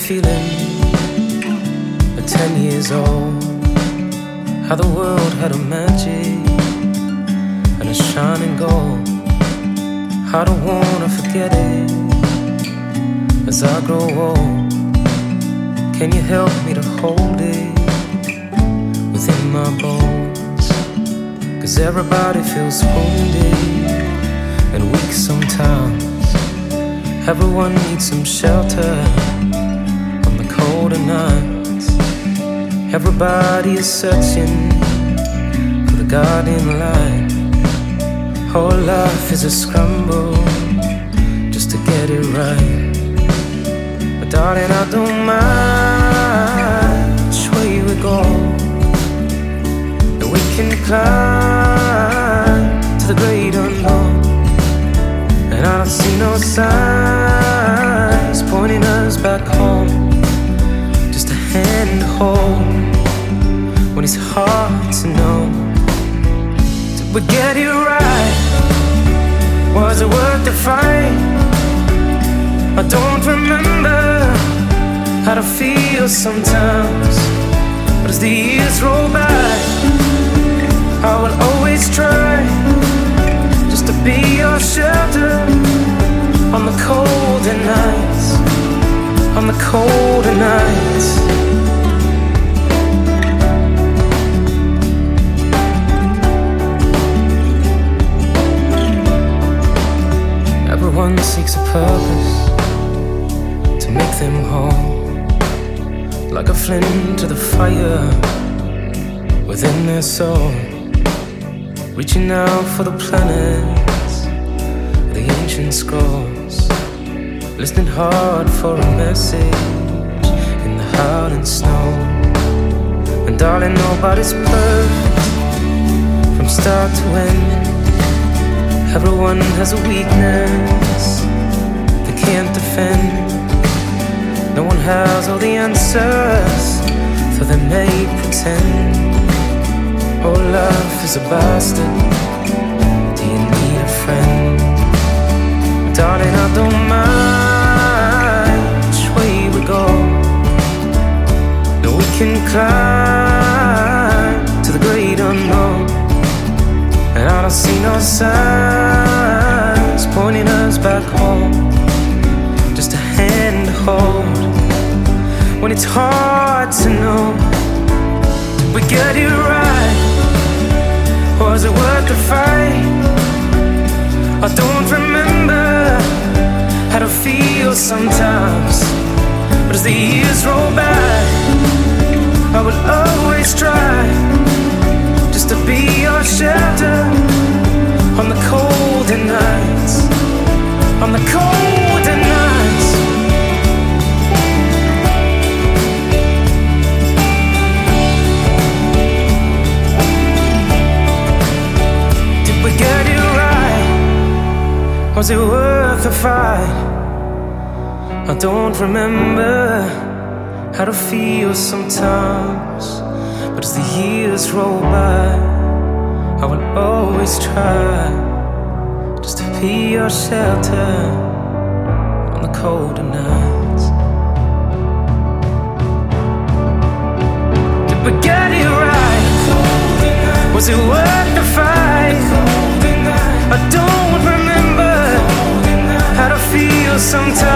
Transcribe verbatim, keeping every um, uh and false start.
feeling at ten years old, how the world had a magic and a shining gold. I don't wanna forget it as I grow old. Can you help me to hold it within my bones? Cause everybody feels wounded and weak sometimes. Everyone needs some shelter on the colder nights. Everybody is searching for the guiding light. Whole life is a scramble just to get it right. But darling, I don't mind which way we go, that we can climb to the great unknown. And I don't see no signs pointing us back home, just a hand to hold when it's hard to know. Did we get it right? Was it worth the fight? I don't remember how to feel sometimes, but as the years roll by, I will always try just to be your shelter on the colder nights, on the colder nights. Everyone seeks a purpose to make them whole, like a flint to the fire within their soul, reaching out for the planets, the ancient scrolls, listening hard for a message in the howling snow. And darling, nobody's perfect from start to end. Everyone has a weakness they can't defend. No one has all the answers, though they may pretend. Oh, love is a bastard. Do you need a friend? Darling, I don't mind which way we go, that we can climb to the great unknown. And I don't see no signs pointing us back home, just a hand to hold when it's hard to know. Did we get it right? Was it worth the fight? I don't remember how to feel sometimes, but as the years roll by, I will always try just to be your shelter on the colder nights, on the colder nights. Did we get it right? Was it worth the fight? I don't remember how to feel sometimes, but as the years roll by, I will always try just to be your shelter on the colder nights. Did we get it right? Was it worth the fight? I don't remember how to feel sometimes,